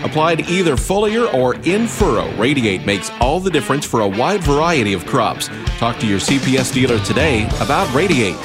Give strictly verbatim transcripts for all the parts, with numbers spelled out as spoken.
Applied either foliar or in furrow, Radiate makes all the difference for a wide variety of crops. Talk to your C P S dealer today about Radiate.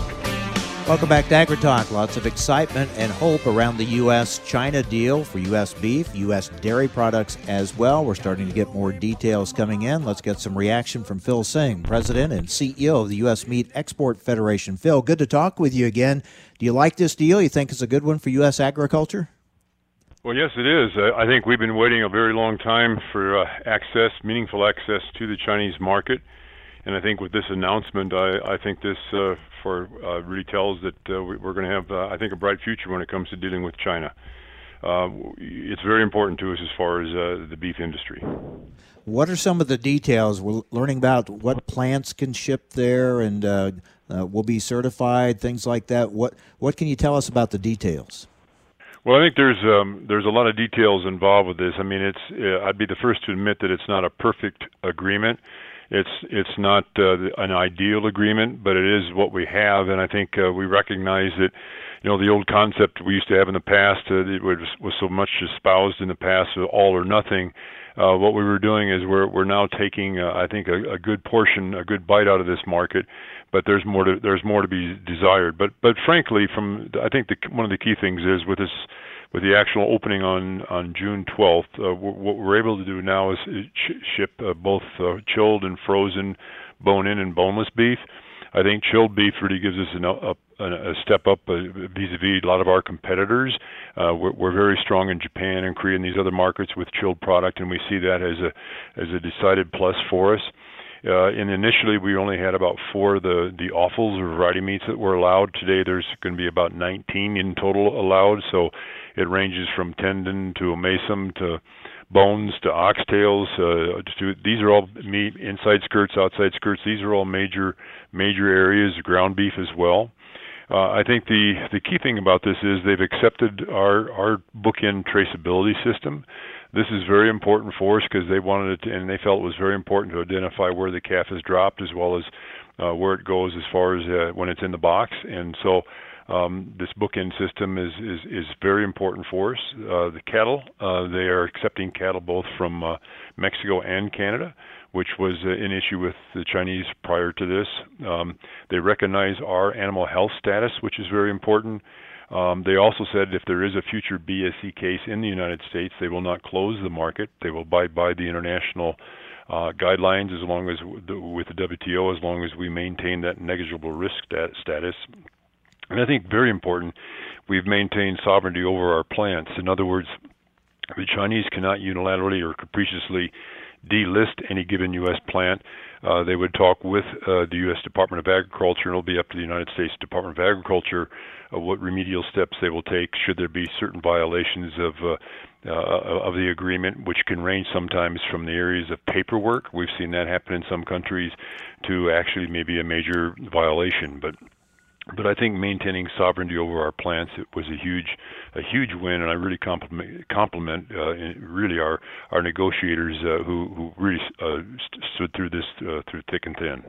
Welcome back to AgriTalk. Lots of excitement and hope around the U S China deal for U S beef, U S dairy products as well. We're starting to get more details coming in. Let's get some reaction from Phil Singh, President and C E O of the U S Meat Export Federation. Phil, good to talk with you again. Do you like this deal? You think it's a good one for U S agriculture? Well, yes, it is. I think we've been waiting a very long time for uh, access, meaningful access to the Chinese market. And I think with this announcement, I, I think this uh, for uh, really tells that uh, we're going to have, uh, I think, a bright future when it comes to dealing with China. Uh, it's very important to us as far as uh, the beef industry. What are some of the details? We're learning about what plants can ship there and uh, uh, will be certified, things like that. What what can you tell us about the details? Well, I think there's um, there's a lot of details involved with this. I mean, it's uh, I'd be the first to admit that it's not a perfect agreement. It's it's not uh, an ideal agreement, but it is what we have, and I think uh, we recognize that, you know, the old concept we used to have in the past uh, it was, was so much espoused in the past, uh, all or nothing. Uh, what we were doing is we're we're now taking, uh, I think, a, a good portion, a good bite out of this market, but there's more to there's more to be desired. But but frankly, from I think the, one of the key things is with this. With the actual opening on, on June twelfth, uh, what we're able to do now is sh- ship uh, both uh, chilled and frozen bone-in and boneless beef. I think chilled beef really gives us an, a, a step up uh, vis-a-vis a lot of our competitors. Uh, we're, we're very strong in Japan and Korea and these other markets with chilled product, and we see that as a as a decided plus for us. Uh, and initially, we only had about four of the, the offals or variety meats that were allowed. Today, there's going to be about nineteen in total allowed. So it ranges from tendon to omasum to bones to oxtails. Uh, to, these are all meat, inside skirts, outside skirts. These are all major major areas, ground beef as well. Uh, I think the, the key thing about this is they've accepted our, our bookend traceability system. This is very important for us because they wanted it to, and they felt it was very important to identify where the calf is dropped as well as uh, where it goes as far as uh, when it's in the box. And so um, this bookend system is, is, is very important for us. Uh, the cattle, uh, they are accepting cattle both from uh, Mexico and Canada, which was uh, an issue with the Chinese prior to this. Um, they recognize our animal health status, which is very important. Um, they also said if there is a future B S E case in the United States, they will not close the market. They will abide by the international uh, guidelines as long as the, with the W T O, as long as we maintain that negligible risk stat- status. And I think very important, we've maintained sovereignty over our plants. In other words, the Chinese cannot unilaterally or capriciously delist any given U S plant. Uh, they would talk with uh, the U S Department of Agriculture, and it'll be up to the United States Department of Agriculture uh, what remedial steps they will take should there be certain violations of uh, uh, of the agreement, which can range sometimes from the areas of paperwork. We've seen that happen in some countries to actually maybe a major violation. But But I think maintaining sovereignty over our plants, it was a huge, a huge win, and I really compliment, compliment uh, really our our negotiators uh, who who really uh, st- stood through this uh, through thick and thin.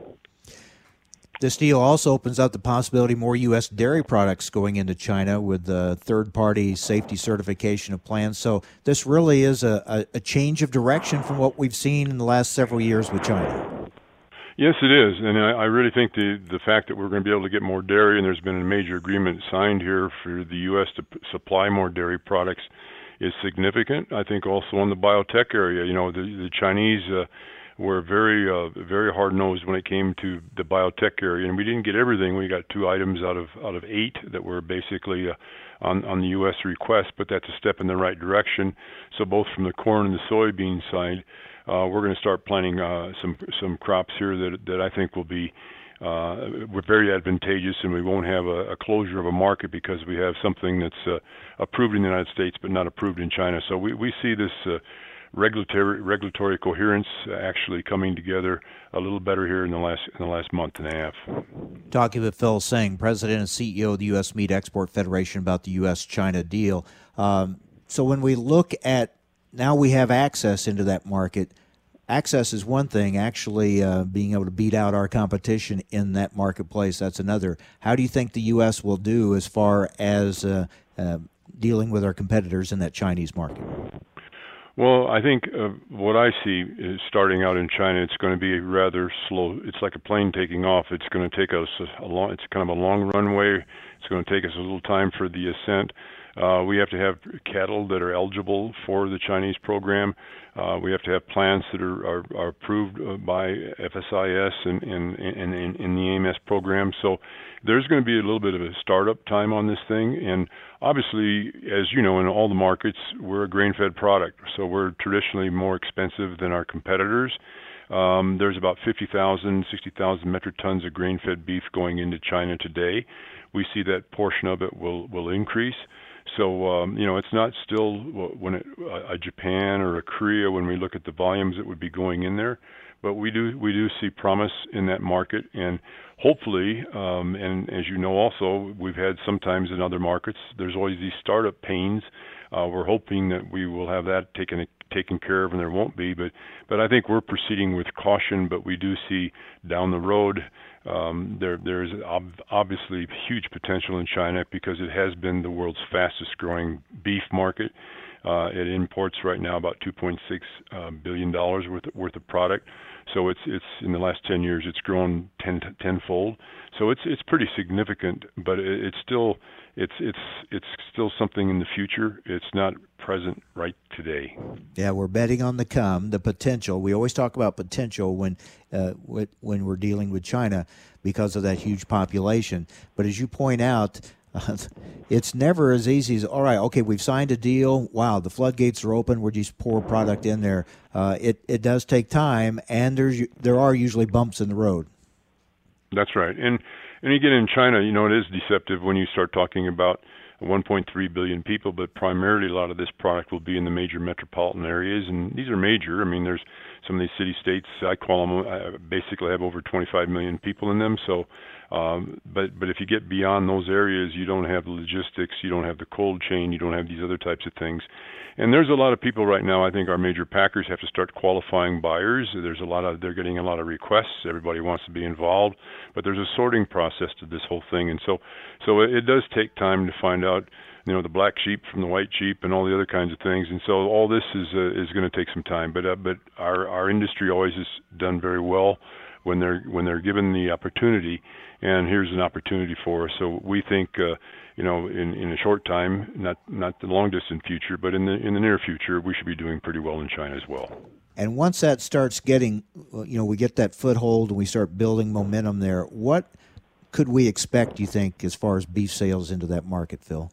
This deal also opens up the possibility of more U S dairy products going into China with the third-party safety certification of plants. So this really is a, a, a change of direction from what we've seen in the last several years with China. Yes, it is, and I, I really think the the fact that we're going to be able to get more dairy, and there's been a major agreement signed here for the U S to p- supply more dairy products, is significant. I think also in the biotech area, you know, the the Chinese uh, were very uh, very hard-nosed when it came to the biotech area, and we didn't get everything. We got two items out of out of eight that were basically uh, on on the U S request, but that's a step in the right direction. So both from the corn and the soybean side, Uh, we're going to start planting uh, some some crops here that that I think will be uh, we're very advantageous, and we won't have a, a closure of a market because we have something that's uh, approved in the United States but not approved in China. So we, we see this uh, regulatory regulatory coherence actually coming together a little better here in the last in the last month and a half. Talking with Phil Singh, President and C E O of the U S Meat Export Federation, about the U S China deal. Um, so when we look at now we have access into that market. Access is one thing. Actually uh, being able to beat out our competition in that marketplace, that's another. How do you think the U S will do as far as uh, uh, dealing with our competitors in that Chinese market? Well, I think uh, what I see is starting out in China, it's going to be rather slow. It's like a plane taking off. It's going to take us a, a long. It's kind of a long runway. It's going to take us a little time for the ascent. Uh, we have to have cattle that are eligible for the Chinese program. Uh, we have to have plants that are, are, are approved by F S I S and in, in, in, in the A M S program. So there's going to be a little bit of a startup time on this thing. And obviously, as you know, in all the markets, we're a grain-fed product. So we're traditionally more expensive than our competitors. Um, there's about fifty thousand, sixty thousand metric tons of grain-fed beef going into China today. We see that portion of it will, will increase. So, um, you know, it's not still when it, a Japan or a Korea, when we look at the volumes that would be going in there, but we do we do see promise in that market, and hopefully, um, and as you know also, we've had sometimes in other markets, there's always these startup pains. Uh, we're hoping that we will have that taken taken care of, and there won't be. But but I think we're proceeding with caution. But we do see down the road um, there there is ob- obviously huge potential in China because it has been the world's fastest growing beef market. Uh, it imports right now about two point six uh, billion dollars worth of, worth of product. So it's it's in the last ten years it's grown ten tenfold. So it's it's pretty significant, but it, it's still it's it's it's still something in the future. It's not present right today. Yeah, we're betting on the come, the potential. We always talk about potential when uh, when we're dealing with China because of that huge population. But as you point out, Uh, it's never as easy as, all right, okay, we've signed a deal. Wow, the floodgates are open. We're just pour product in there. Uh, it it does take time, and there's there are usually bumps in the road. That's right. And and again, in China, you know, it is deceptive when you start talking about one point three billion people, but primarily a lot of this product will be in the major metropolitan areas, and these are major. I mean, there's some of these city-states, I call them, I basically have over twenty-five million people in them, so Um, but but if you get beyond those areas, you don't have the logistics, you don't have the cold chain, you don't have these other types of things. And there's a lot of people right now. I think our major packers have to start qualifying buyers. There's a lot of they're getting a lot of requests. Everybody wants to be involved, but there's a sorting process to this whole thing. And so so it, it does take time to find out, you know, the black sheep from the white sheep and all the other kinds of things. And so all this is uh, is going to take some time. But uh, but our our industry always has done very well when they're when they're given the opportunity. And here's an opportunity for us. So we think, uh, you know, in, in a short time, not not the long distant future, but in the in the near future, we should be doing pretty well in China as well. And once that starts getting, you know, we get that foothold and we start building momentum there, what could we expect, you think, as far as beef sales into that market, Phil?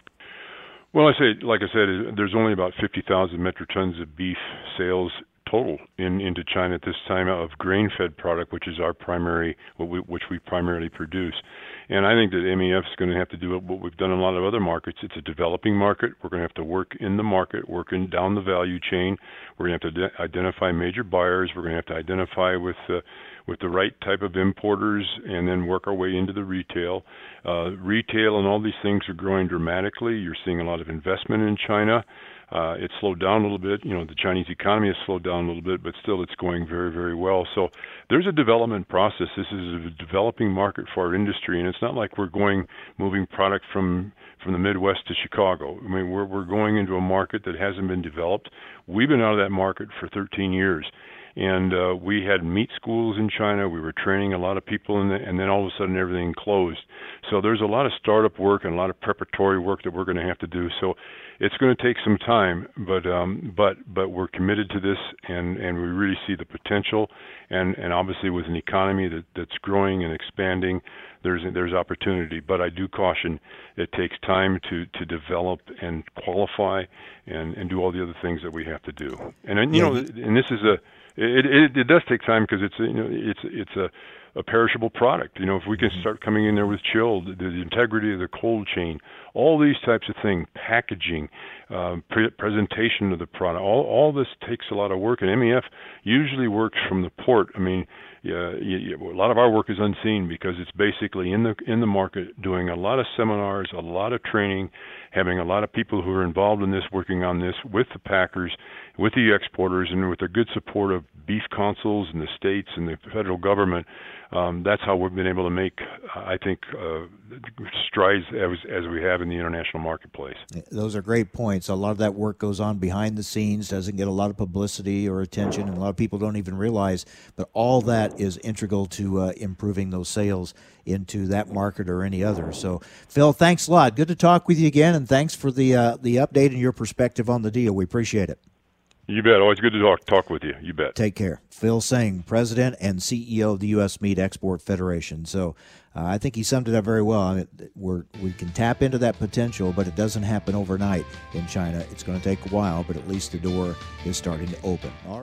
Well, I say, like I said, there's only about fifty thousand metric tons of beef sales total in into China at this time of grain-fed product, which is our primary, what we, which we primarily produce. And I think that M E F is going to have to do what we've done in a lot of other markets. It's a developing market. We're going to have to work in the market, working down the value chain. We're going to have to de- identify major buyers. We're going to have to identify with uh, with the right type of importers, and then work our way into the retail. Uh, retail and all these things are growing dramatically. You're seeing a lot of investment in China. Uh, it slowed down a little bit. You know, the Chinese economy has slowed down a little bit, but still it's going very, very well. So there's a development process. This is a developing market for our industry, and it's not like we're going, moving product from, from the Midwest to Chicago. I mean, we're, we're going into a market that hasn't been developed. We've been out of that market for thirteen years. And uh, we had meat schools in China. We were training a lot of people, in the, and then all of a sudden everything closed. So there's a lot of startup work and a lot of preparatory work that we're going to have to do. So it's going to take some time, but um, but but we're committed to this, and, and we really see the potential. And, and obviously with an economy that, that's growing and expanding, there's there's opportunity. But I do caution it takes time to, to develop and qualify and, and do all the other things that we have to do. And you know, and this is a It, it it does take time because it's you know it's it's a, a perishable product. You know, if we can start coming in there with chilled, the, the integrity of the cold chain, all these types of things, packaging, um, pre- presentation of the product, all all this takes a lot of work. And M E F usually works from the port. I mean, yeah, you, you, a lot of our work is unseen because it's basically in the in the market, doing a lot of seminars, a lot of training, having a lot of people who are involved in this, working on this with the packers, with the exporters, and with the good support of beef consuls in the states and the federal government. Um, that's how we've been able to make, I think, uh, strides as, as we have in the international marketplace. Those are great points. A lot of that work goes on behind the scenes, doesn't get a lot of publicity or attention, and a lot of people don't even realize, but all that is integral to uh, improving those sales into that market or any other. So, Phil, thanks a lot. Good to talk with you again, and thanks for the uh, the update and your perspective on the deal. We appreciate it. You bet. Always good to talk talk with you. You bet. Take care. Phil Singh, President and C E O of the U S Meat Export Federation. So uh, I think he summed it up very well. I mean, we're, we can tap into that potential, but it doesn't happen overnight in China. It's going to take a while, but at least the door is starting to open. All right.